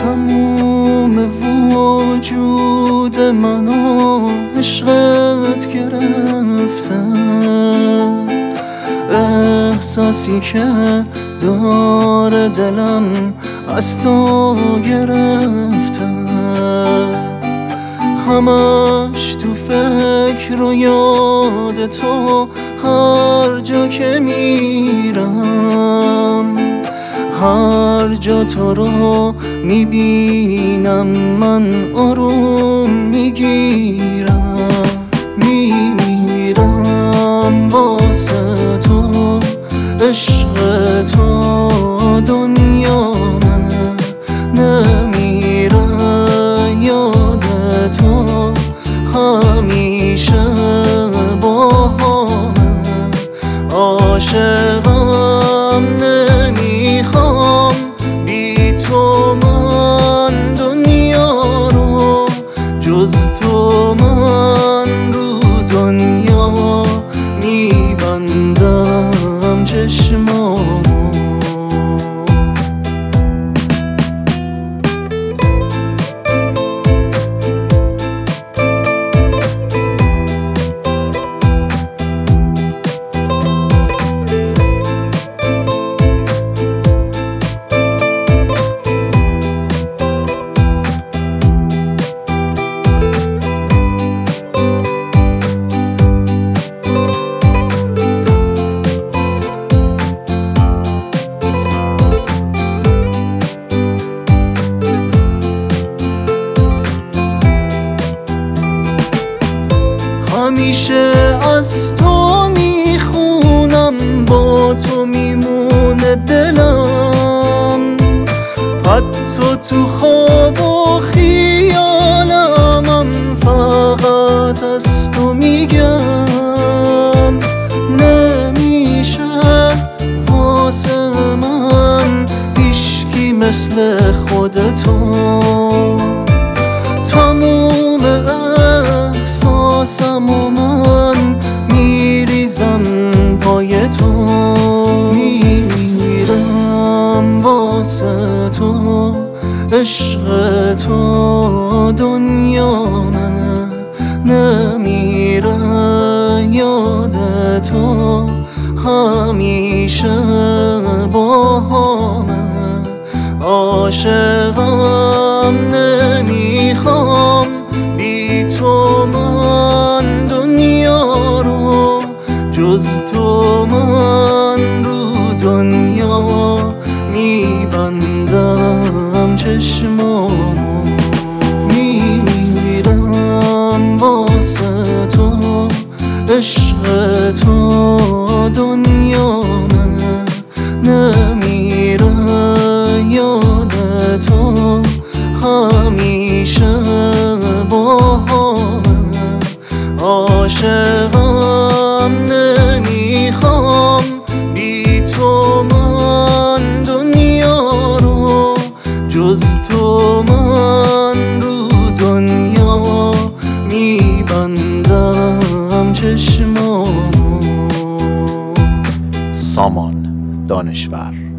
تموم وجود منو عشقت گرفته، احساسی که داره دلم از تو گرفته، همش تو فکر و یاد تو هر جا که میرم، هر جا تو رو میبینم من آروم میگیرم، میمیرم واسه تو، عشق تو دنیامه، نمیره یاد تو همیشه با همه، عاشقم نمیخوام بی تو من دنیا رو، جز تو من رو دنیا میبندم چشمامو. همیشه از تو میخونم، با تو میمونه دلم، حتی تو خواب و خیالم فقط از تو میگم، نمیشه واسه من هیچکی مثل خودتو، تموم احساسم و من میریزم پای تو، میمیرم واسه تو، عشق تو دنیامه، نمیره یاد تو همیشه با همه، عاشقم نمیخوام بی تو من دنیا رو، جز تو من رو دنیا میبندم چشمامو، میمیرم واسه تو، عشق تو دنیامه، نمیره یاد تو همیشه با همه، عاشقم نمیخوام بی تو من دنیا رو، جز تو من رو دنیا میبندم چشمامو. سامان دانشور.